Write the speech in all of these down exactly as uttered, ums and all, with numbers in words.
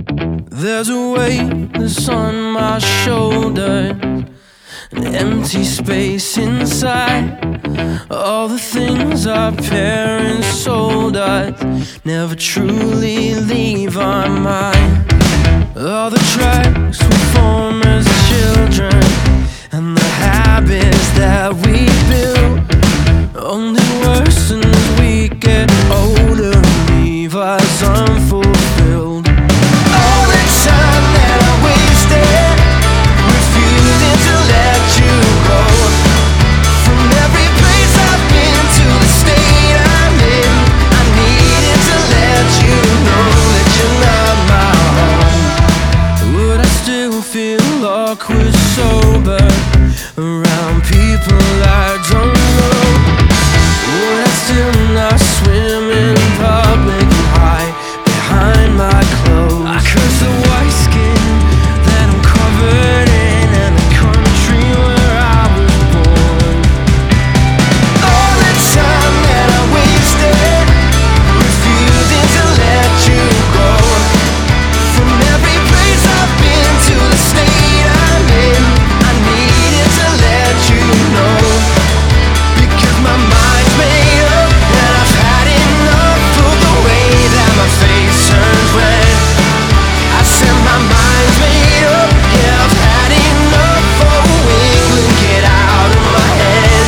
There's a weight that's on my shoulders, an empty space inside. All the things our parents told us never truly leave our mind. All the tracks we form as children and the habits that we build only worsen as we get older and leave us unfulfilled. All the time that I wasted refusing to let you go. From every place I've been to the state I'm in, I needed to let you know that you're not my home. Would I still feel awkward sober around people I don't know? Would I still not swim in public and hide behind my clothes? I curse the white skin that I'm covered in and the country where I was born. All the time that I wasted refusing to let you go. From every place I've been to the state I'm in, I needed to let you know. Because my mind's made up and I've had enough of the way that my face turns red. I said my mind's made up, yeah, I've had enough. Oh, England, get out of my head.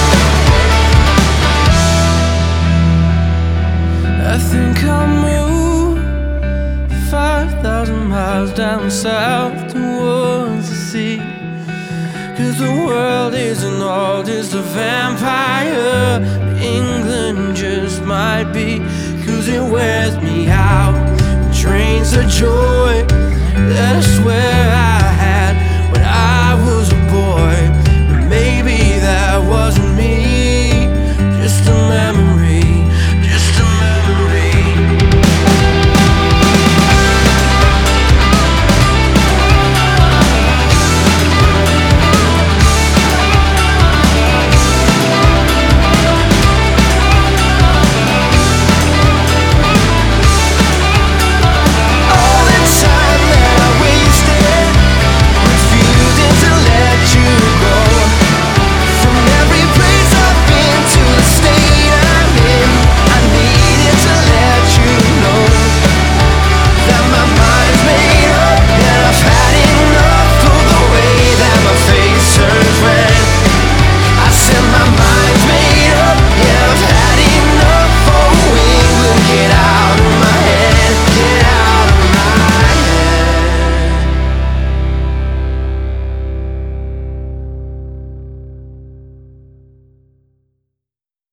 I think I'll move five thousand miles down south towards the sea. Cause the world isn't all just a vampire. England just might be. Cause it wears me out, drains the joy that I swear